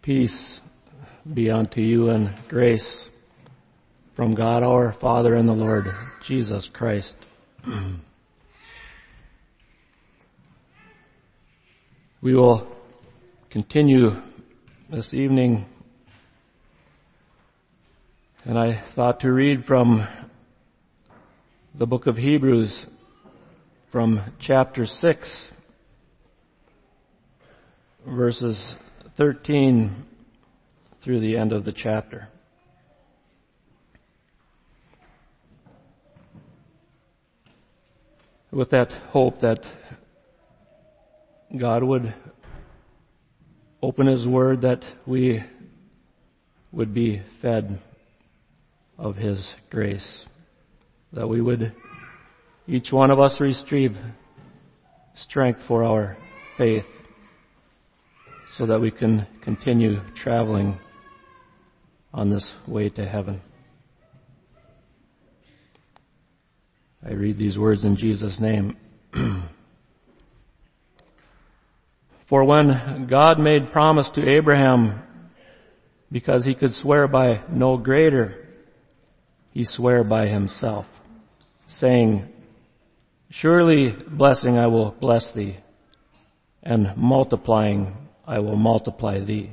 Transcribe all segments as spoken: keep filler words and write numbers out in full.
Peace be unto you and grace from God our Father and the Lord Jesus Christ. We will continue this evening, and I thought to read from the book of Hebrews, from chapter six, verses thirteen through the end of the chapter. With that hope that God would open His Word, that we would be fed of His grace, that we would, each one of us, receive strength for our faith, so that we can continue traveling on this way to heaven. I read these words in Jesus' name. For when God made promise to Abraham, because he could swear by no greater, he swore by himself, saying, Surely blessing I will bless thee, and multiplying I will multiply thee.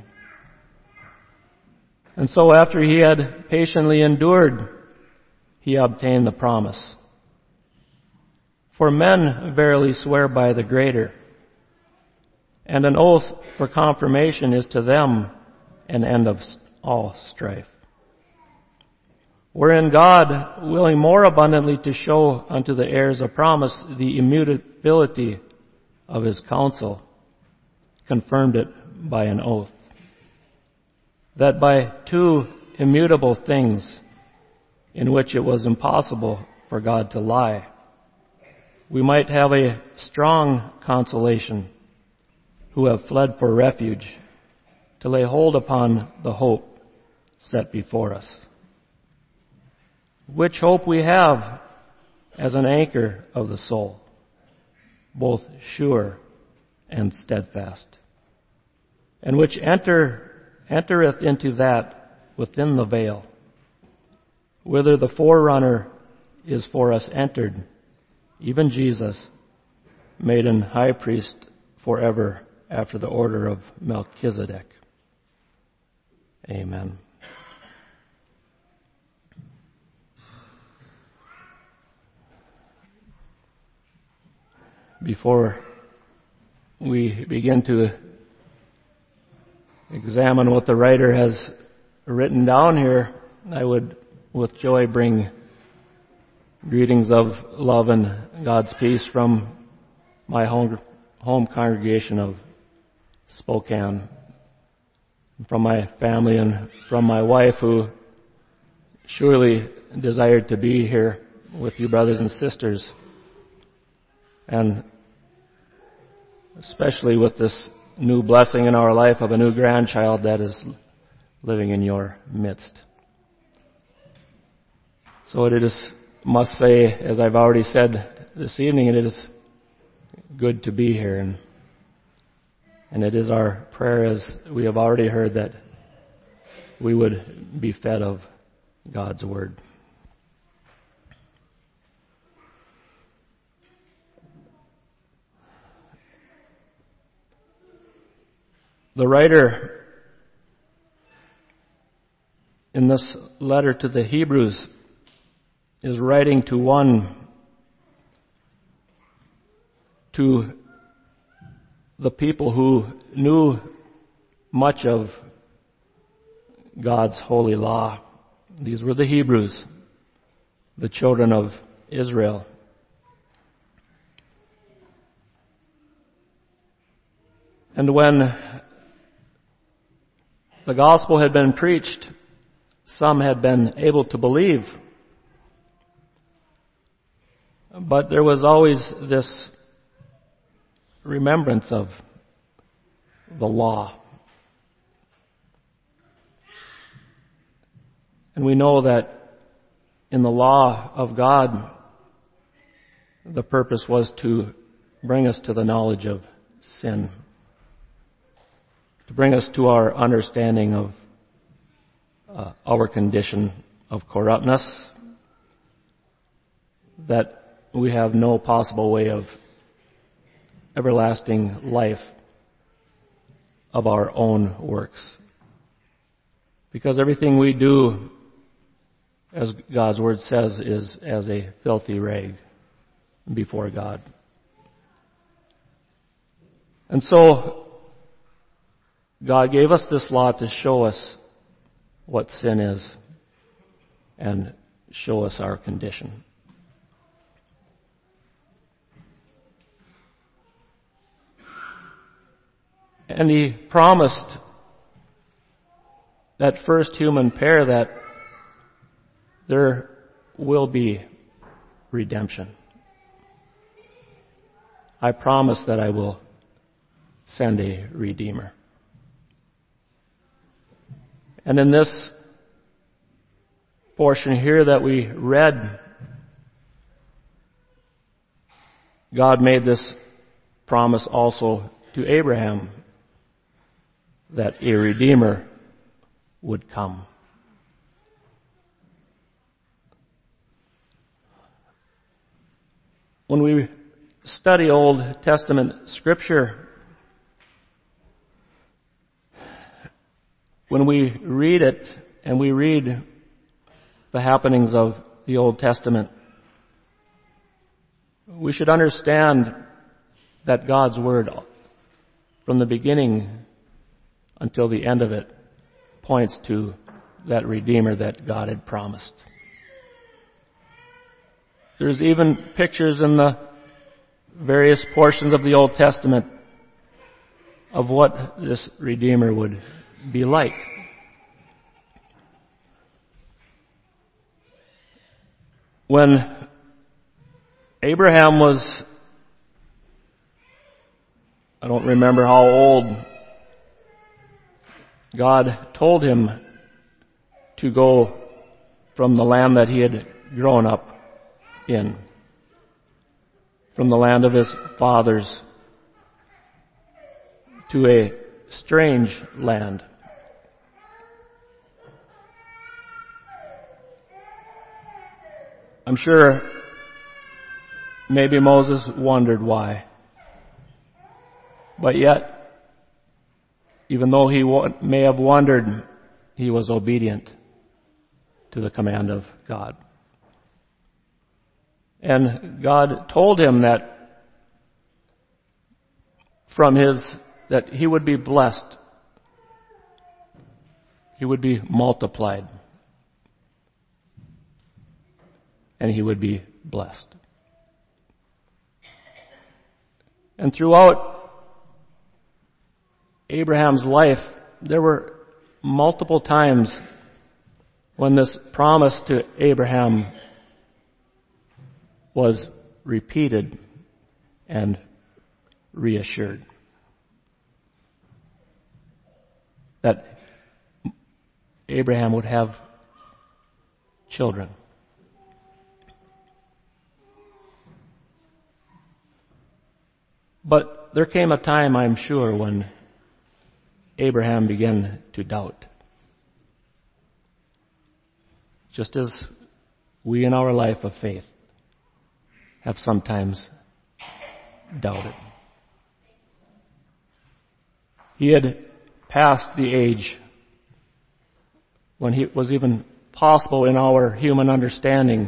And so after he had patiently endured, he obtained the promise. For men verily swear by the greater, and an oath for confirmation is to them an end of all strife. Wherein God, willing more abundantly to show unto the heirs of promise the immutability of His counsel, confirmed it by an oath, that by two immutable things, in which it was impossible for God to lie, we might have a strong consolation, who have fled for refuge, to lay hold upon the hope set before us. Which hope we have as an anchor of the soul, both sure and steadfast, and which enter entereth into that within the veil, whither the forerunner is for us entered, even Jesus, made an high priest forever after the order of Melchizedek. Amen. Before we begin to examine what the writer has written down here, I would with joy bring greetings of love and God's peace from my home, home congregation of Spokane, from my family and from my wife, who surely desired to be here with you brothers and sisters, and especially with this new blessing in our life of a new grandchild that is living in your midst. So it is, must say, as I've already said this evening, it is good to be here, and and it is our prayer, as we have already heard, that we would be fed of God's Word. The writer in this letter to the Hebrews is writing to one, to the people who knew much of God's holy law. These were the Hebrews, the children of Israel. And when the gospel had been preached, some had been able to believe. But there was always this remembrance of the law. And we know that in the law of God, the purpose was to bring us to the knowledge of sin, to to bring us to our understanding of uh, our condition of corruptness, that we have no possible way of everlasting life of our own works. Because everything we do, as God's Word says, is as a filthy rag before God. And so, God gave us this law to show us what sin is and show us our condition. And He promised that first human pair that there will be redemption. I promise that I will send a Redeemer. And in this portion here that we read, God made this promise also to Abraham, that a Redeemer would come. When we study Old Testament Scripture, when we read it and we read the happenings of the Old Testament, we should understand that God's Word, from the beginning until the end of it, points to that Redeemer that God had promised. There's even pictures in the various portions of the Old Testament of what this Redeemer would be like. When Abraham was, I don't remember how old, God told him to go from the land that he had grown up in, from the land of his fathers, to a strange land. I'm sure maybe Moses wondered why. But yet, even though he may have wondered, he was obedient to the command of God. And God told him that from his, that he would be blessed. He would be multiplied. And he would be blessed. And throughout Abraham's life, there were multiple times when this promise to Abraham was repeated and reassured. That Abraham would have children. But there came a time, I'm sure, when Abraham began to doubt. Just as we in our life of faith have sometimes doubted. He had passed the age when it was even possible in our human understanding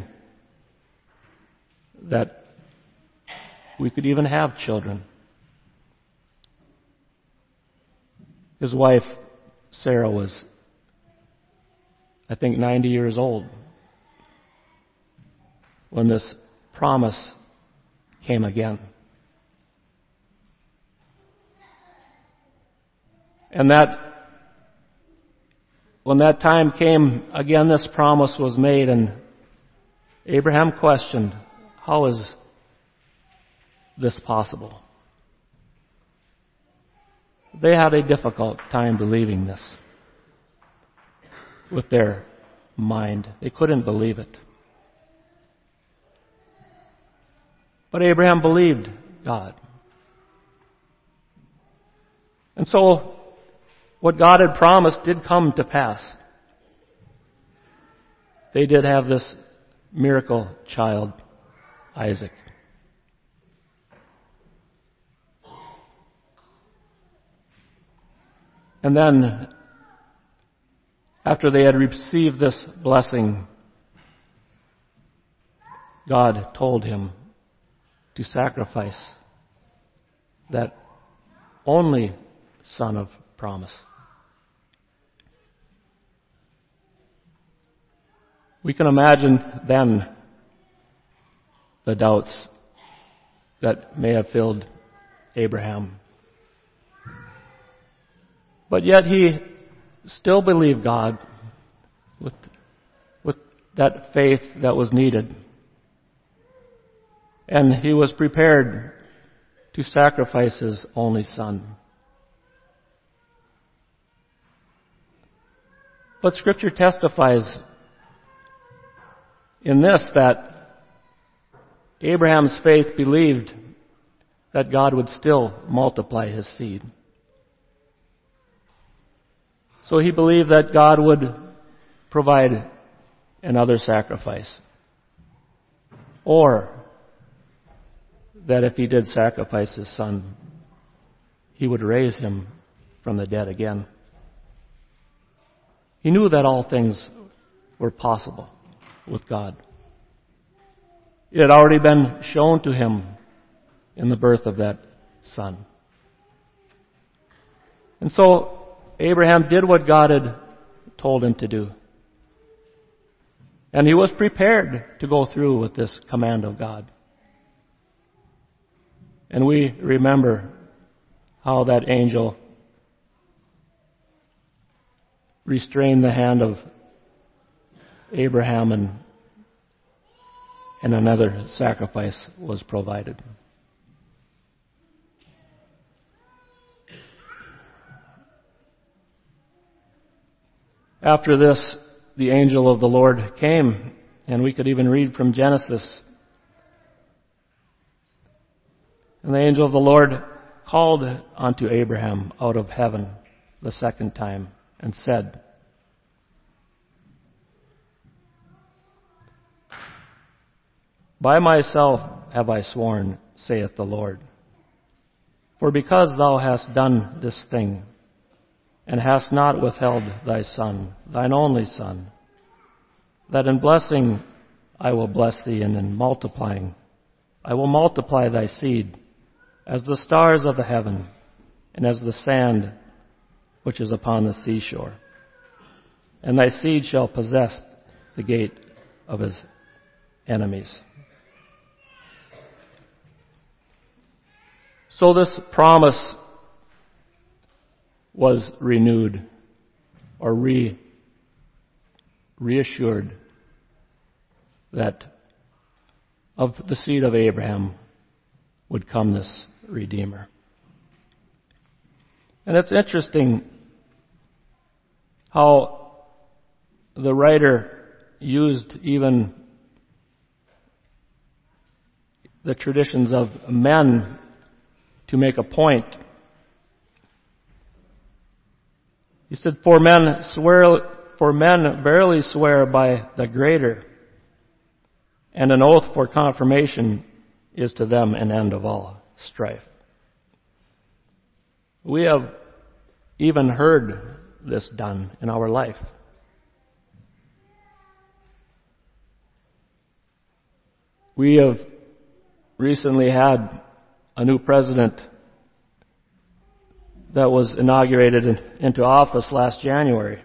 that we could even have children. His wife, Sarah, was, I think, ninety years old when this promise came again. And that, when that time came, again this promise was made, and Abraham questioned, how is this possible? They had a difficult time believing this with their mind. They couldn't believe it. But Abraham believed God. And so what God had promised did come to pass. They did have this miracle child, Isaac. And then, after they had received this blessing, God told him to sacrifice that only son of promise. We can imagine then the doubts that may have filled Abraham. But yet he still believed God with, with that faith that was needed. And he was prepared to sacrifice his only son. But Scripture testifies in this that Abraham's faith believed that God would still multiply his seed. So he believed that God would provide another sacrifice. Or that if he did sacrifice his son, he would raise him from the dead again. He knew that all things were possible with God. It had already been shown to him in the birth of that son. And so Abraham did what God had told him to do. And he was prepared to go through with this command of God. And we remember how that angel restrained the hand of Abraham, and, and another sacrifice was provided. After this, the angel of the Lord came, and we could even read from Genesis. And the angel of the Lord called unto Abraham out of heaven the second time and said, By myself have I sworn, saith the Lord, for because thou hast done this thing, and hast not withheld thy son, thine only son, that in blessing I will bless thee, and in multiplying I will multiply thy seed as the stars of the heaven, and as the sand which is upon the seashore. And thy seed shall possess the gate of his enemies. So this promise was renewed or re, reassured that of the seed of Abraham would come this Redeemer. And it's interesting how the writer used even the traditions of men to make a point. He said, For men swear, for men verily swear by the greater, and an oath for confirmation is to them an end of all strife. We have even heard this done in our life. We have recently had a new president that was inaugurated in, into office last January.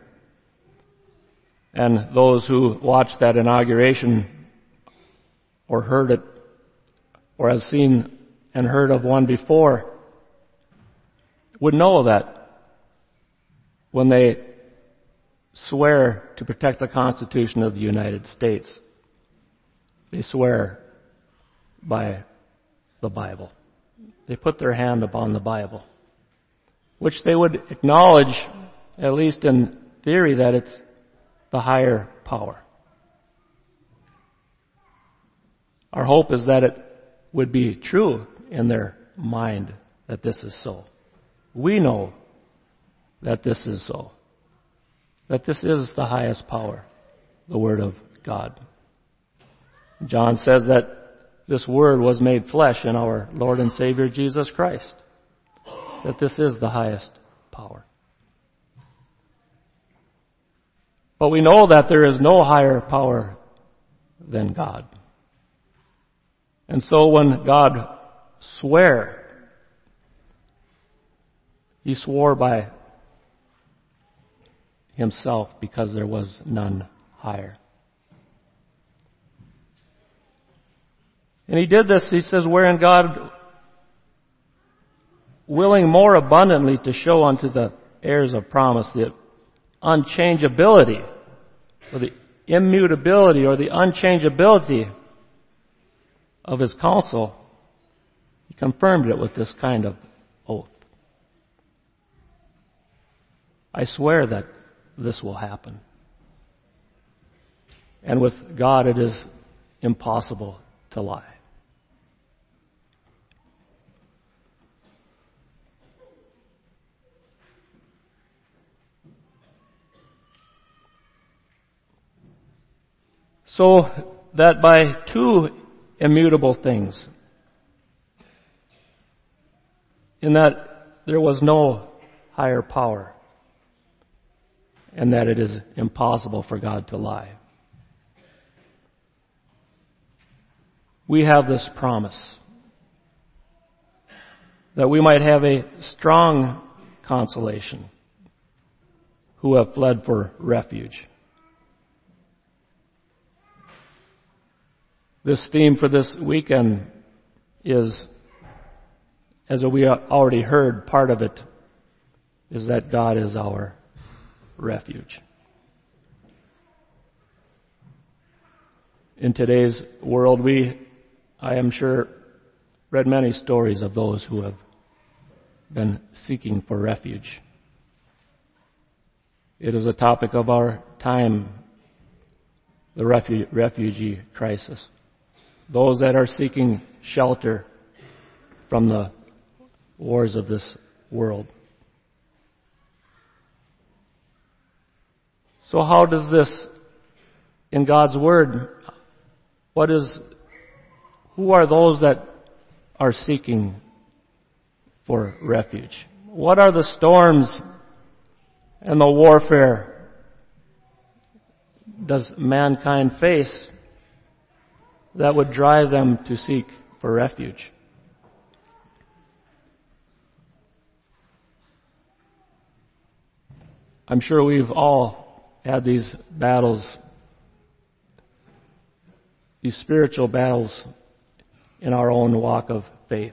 And those who watched that inauguration or heard it or have seen and heard of one before would know that when they swear to protect the Constitution of the United States, they swear by the Bible. They put their hand upon the Bible, which they would acknowledge, at least in theory, that it's the higher power. Our hope is that it would be true in their mind that this is so. We know that this is so. That this is the highest power, the Word of God. John says that this Word was made flesh in our Lord and Savior Jesus Christ. That this is the highest power. But we know that there is no higher power than God. And so when God swore, He swore by Himself because there was none higher. And He did this, He says, wherein God, willing more abundantly to show unto the heirs of promise the unchangeability, or the immutability, or the unchangeability of His counsel, He confirmed it with this kind of oath. I swear that this will happen. And with God it is impossible to lie. So that by two immutable things, in that there was no higher power, and that it is impossible for God to lie, we have this promise that we might have a strong consolation who have fled for refuge. This theme for this weekend is, as we already heard, part of it is that God is our refuge. In today's world, we, I am sure, read many stories of those who have been seeking for refuge. It is a topic of our time, the refu- refugee crisis. Those that are seeking shelter from the wars of this world. So how does this, in God's Word, what is, who are those that are seeking for refuge? What are the storms and the warfare does mankind face that would drive them to seek for refuge? I'm sure we've all had these battles, these spiritual battles in our own walk of faith.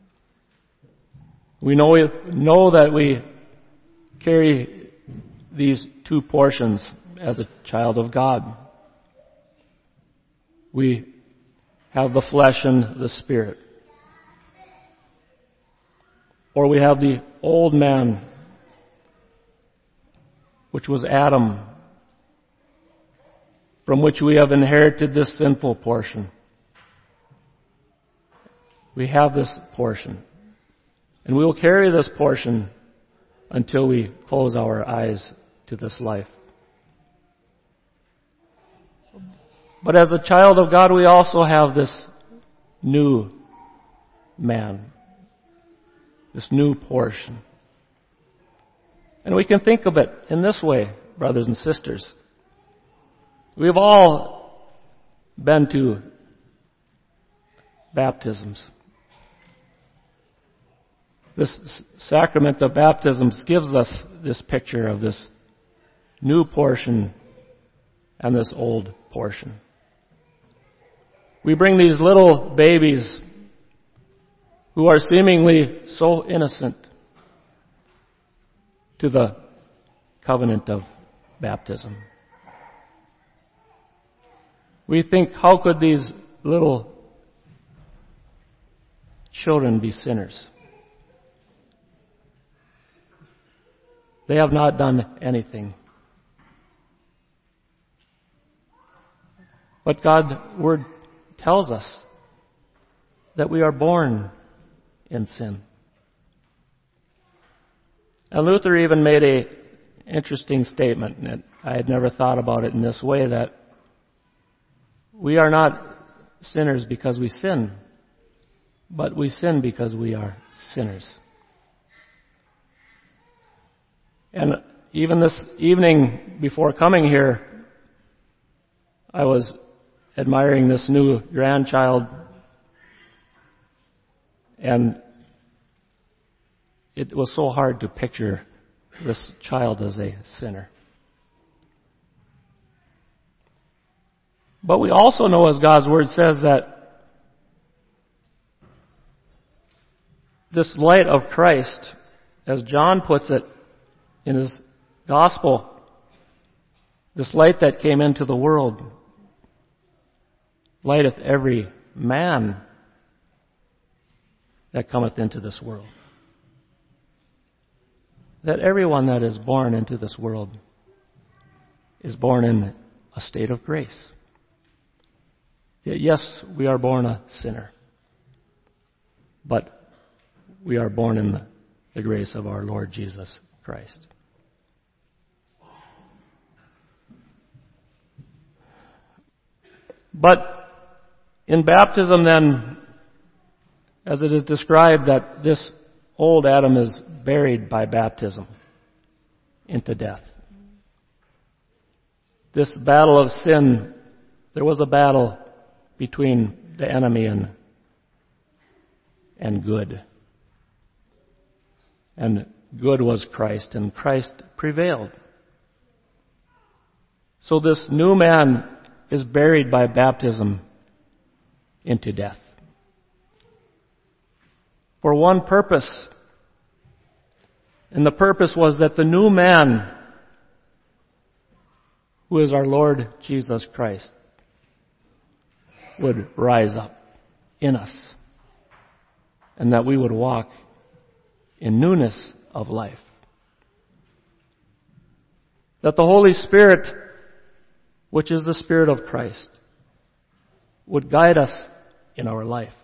We know, we know that we carry these two portions as a child of God. We have the flesh and the spirit. Or we have the old man, which was Adam, from which we have inherited this sinful portion. We have this portion. And we will carry this portion until we close our eyes to this life. But as a child of God, we also have this new man, this new portion. And we can think of it in this way, brothers and sisters. We've all been to baptisms. This sacrament of baptisms gives us this picture of this new portion and this old portion. We bring these little babies who are seemingly so innocent to the covenant of baptism. We think, how could these little children be sinners? They have not done anything. But God's Word tells us that we are born in sin. And Luther even made a interesting statement, and I had never thought about it in this way, that we are not sinners because we sin, but we sin because we are sinners. And even this evening before coming here, I was admiring this new grandchild, and it was so hard to picture this child as a sinner. But we also know, as God's Word says, that this light of Christ, as John puts it in his Gospel, this light that came into the world, lighteth every man that cometh into this world. That everyone that is born into this world is born in a state of grace. Yet, yes, we are born a sinner, but we are born in the, the grace of our Lord Jesus Christ. But in baptism then, as it is described, that this old Adam is buried by baptism into death. This battle of sin, there was a battle between the enemy and, and good. And good was Christ, and Christ prevailed. So this new man is buried by baptism into death. For one purpose. And the purpose was that the new man, who is our Lord Jesus Christ, would rise up in us, and that we would walk in newness of life. That the Holy Spirit, which is the Spirit of Christ, would guide us in our life.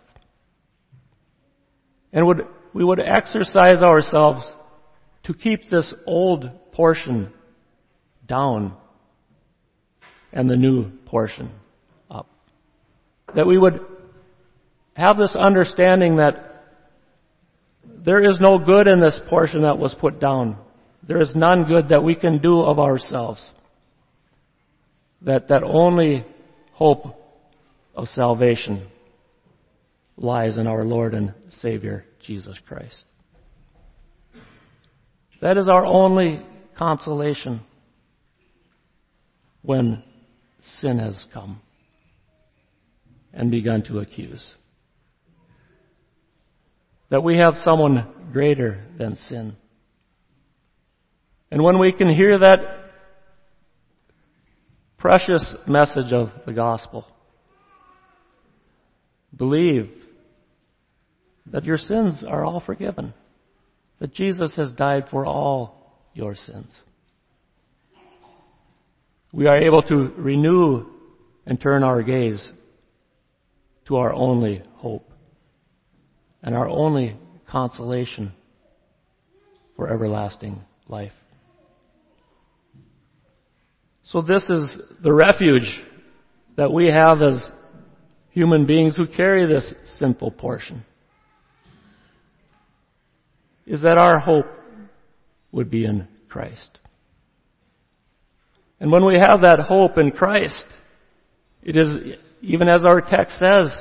And would we would exercise ourselves to keep this old portion down and the new portion up. That we would have this understanding that there is no good in this portion that was put down. There is none good that we can do of ourselves. That that only hope of salvation lies in our Lord and Savior, Jesus Christ. That is our only consolation when sin has come and begun to accuse. That we have someone greater than sin. And when we can hear that precious message of the gospel, believe that your sins are all forgiven. That Jesus has died for all your sins. We are able to renew and turn our gaze to our only hope and our only consolation for everlasting life. So this is the refuge that we have as human beings who carry this sinful portion, is that our hope would be in Christ. And when we have that hope in Christ, it is, even as our text says,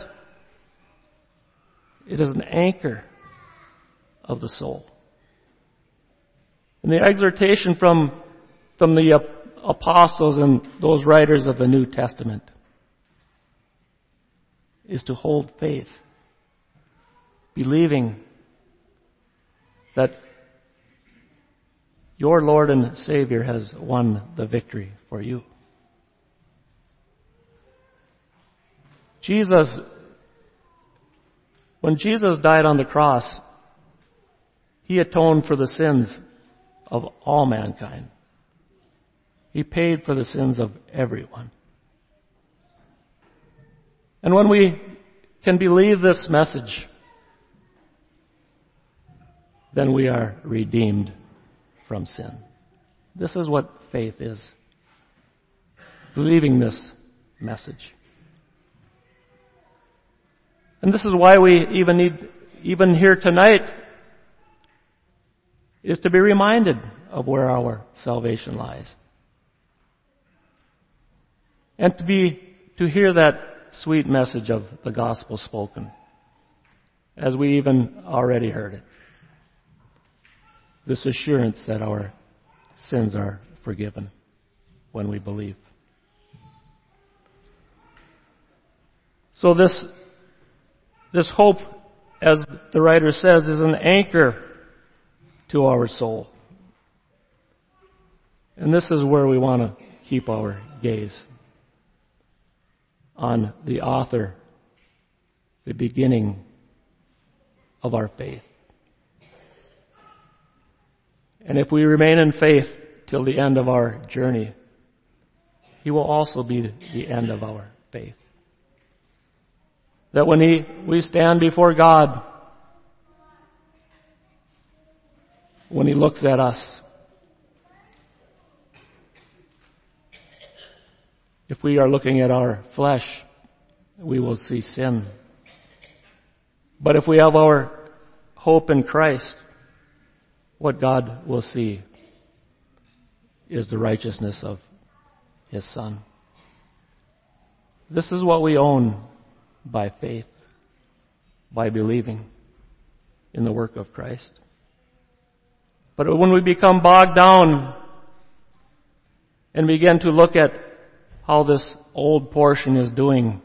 it is an anchor of the soul. And the exhortation from, from the apostles and those writers of the New Testament is to hold faith, believing that your Lord and Savior has won the victory for you. Jesus, when Jesus died on the cross, He atoned for the sins of all mankind. He paid for the sins of everyone. And when we can believe this message, then we are redeemed from sin. This is what faith is. Believing this message. And this is why we even need, even here tonight, is to be reminded of where our salvation lies. And to be, to hear that sweet message of the gospel spoken, as we even already heard it. This assurance that our sins are forgiven when we believe. So this, this hope, as the writer says, is an anchor to our soul. And this is where we want to keep our gaze. On the author, the beginning of our faith. And if we remain in faith till the end of our journey, He will also be the end of our faith. That when he, we stand before God, when He looks at us, if we are looking at our flesh, we will see sin. But if we have our hope in Christ, what God will see is the righteousness of His Son. This is what we own by faith, by believing in the work of Christ. But when we become bogged down and begin to look at how this old portion is doing,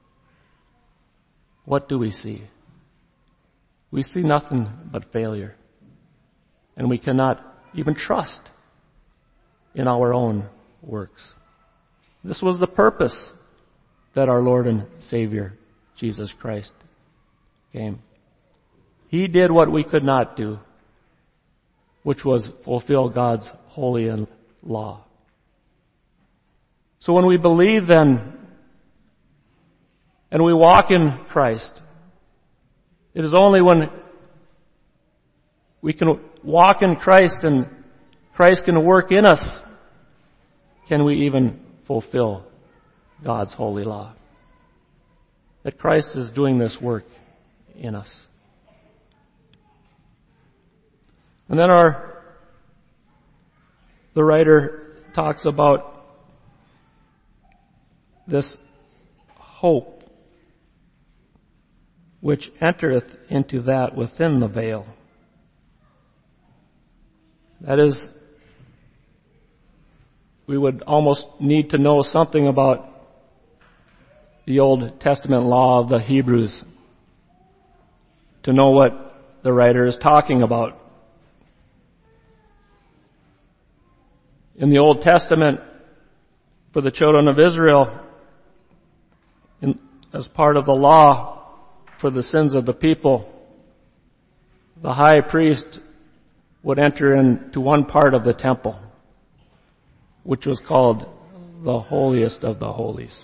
what do we see? We see nothing but failure. And we cannot even trust in our own works. This was the purpose that our Lord and Savior, Jesus Christ, came. He did what we could not do, which was fulfill God's holy law. So when we believe then, and we walk in Christ, it is only when we can walk in Christ and Christ can work in us, can we even fulfill God's holy law. That Christ is doing this work in us. And then our, the writer talks about this hope which entereth into that within the veil. That is, we would almost need to know something about the Old Testament law of the Hebrews to know what the writer is talking about. In the Old Testament, for the children of Israel, in, as part of the law for the sins of the people, the high priest would enter into one part of the temple, which was called the holiest of the holies.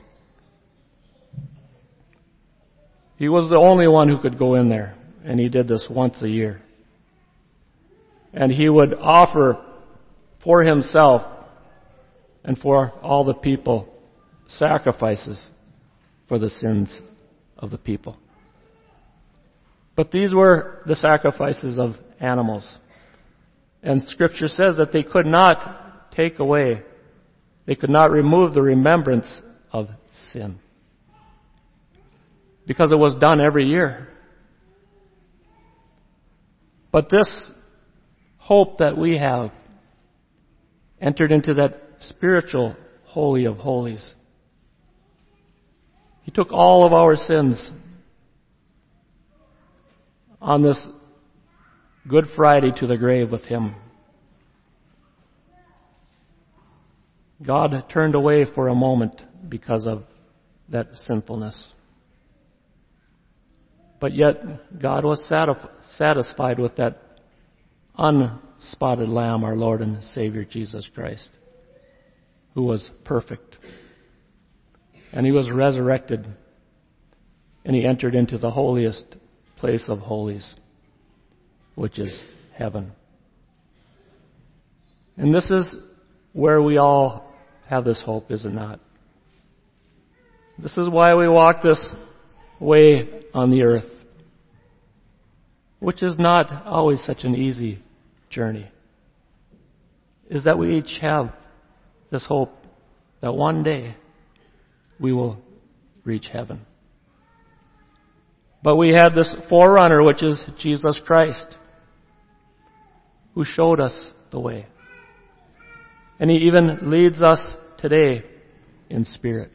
He was the only one who could go in there, and he did this once a year. And he would offer for himself and for all the people sacrifices for the sins of the people. But these were the sacrifices of animals. And Scripture says that they could not take away, they could not remove the remembrance of sin. Because it was done every year. But this hope that we have entered into that spiritual holy of holies. He took all of our sins on this Good Friday to the grave with Him. God turned away for a moment because of that sinfulness. But yet, God was satisfied with that unspotted Lamb, our Lord and Savior Jesus Christ, who was perfect. And He was resurrected, and He entered into the holiest place of holies, which is heaven. And this is where we all have this hope, is it not? This is why we walk this way on the earth, which is not always such an easy journey, is that we each have this hope that one day we will reach heaven. But we have this forerunner, which is Jesus Christ, who showed us the way. And He even leads us today in spirit.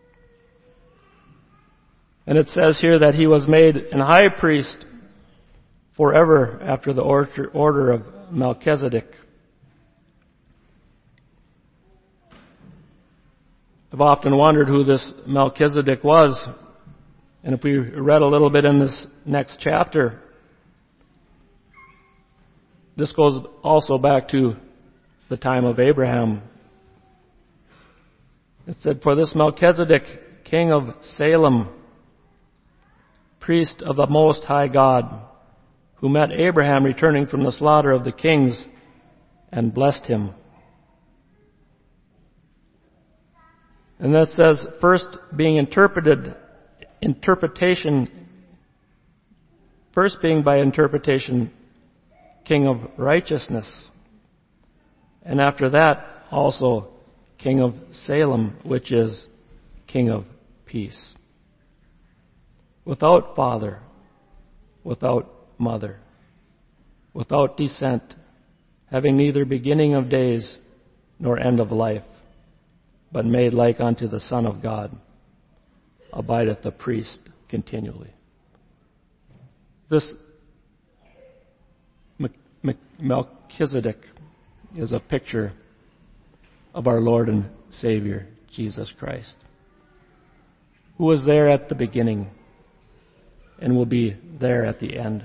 And it says here that He was made an high priest forever after the order of Melchizedek. I've often wondered who this Melchizedek was. And if we read a little bit in this next chapter, this goes also back to the time of Abraham. It said, "For this Melchizedek, king of Salem, priest of the Most High God, who met Abraham returning from the slaughter of the kings and blessed him." And that says, first being interpreted, interpretation, first being by interpretation, king of righteousness. And after that, also king of Salem, which is king of peace. Without father, without mother, without descent, having neither beginning of days nor end of life, but made like unto the Son of God, abideth the priest continually. This Melchizedek is a picture of our Lord and Savior, Jesus Christ, who was there at the beginning and will be there at the end.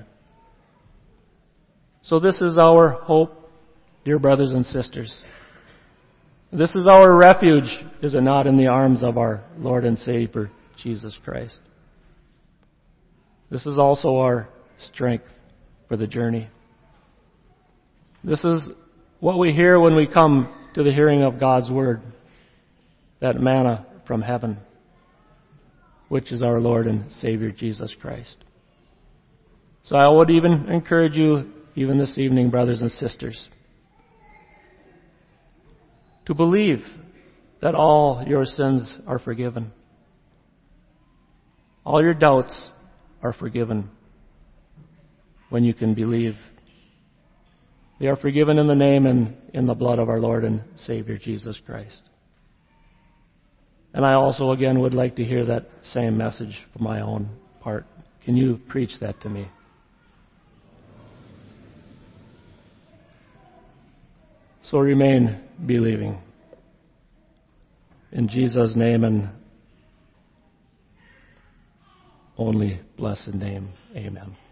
So this is our hope, dear brothers and sisters. This is our refuge, is it not, in the arms of our Lord and Savior, Jesus Christ. This is also our strength for the journey. This is what we hear when we come to the hearing of God's Word, that manna from heaven, which is our Lord and Savior, Jesus Christ. So I would even encourage you, even this evening, brothers and sisters, to believe that all your sins are forgiven. All your doubts are forgiven when you can believe. They are forgiven in the name and in the blood of our Lord and Savior, Jesus Christ. And I also, again, would like to hear that same message for my own part. Can you preach that to me? So remain believing. In Jesus' name and only blessed name, amen.